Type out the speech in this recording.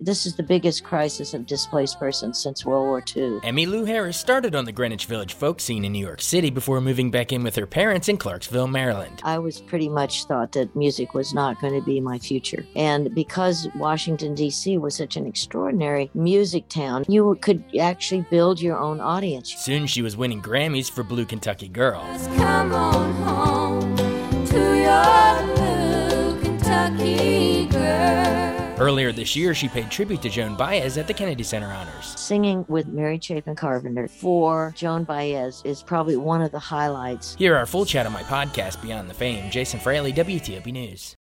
This is the biggest crisis of displaced persons since World War II. Emmylou Harris started on the Greenwich Village folk scene in New York City before moving back in with her parents in Clarksville, Maryland. I was pretty much thought that music was not going to be my future. And because Washington, D.C. was such an extraordinary music town, you could actually build your own audience. Soon she was winning Grammys for Blue Kentucky Girl. Come on home to your Blue Kentucky girl. Earlier this year, she paid tribute to Joan Baez at the Kennedy Center Honors. Singing with Mary Chapin Carpenter for Joan Baez is probably one of the highlights. Hear our full chat on my podcast, Beyond the Fame. Jason Fraley, WTOP News.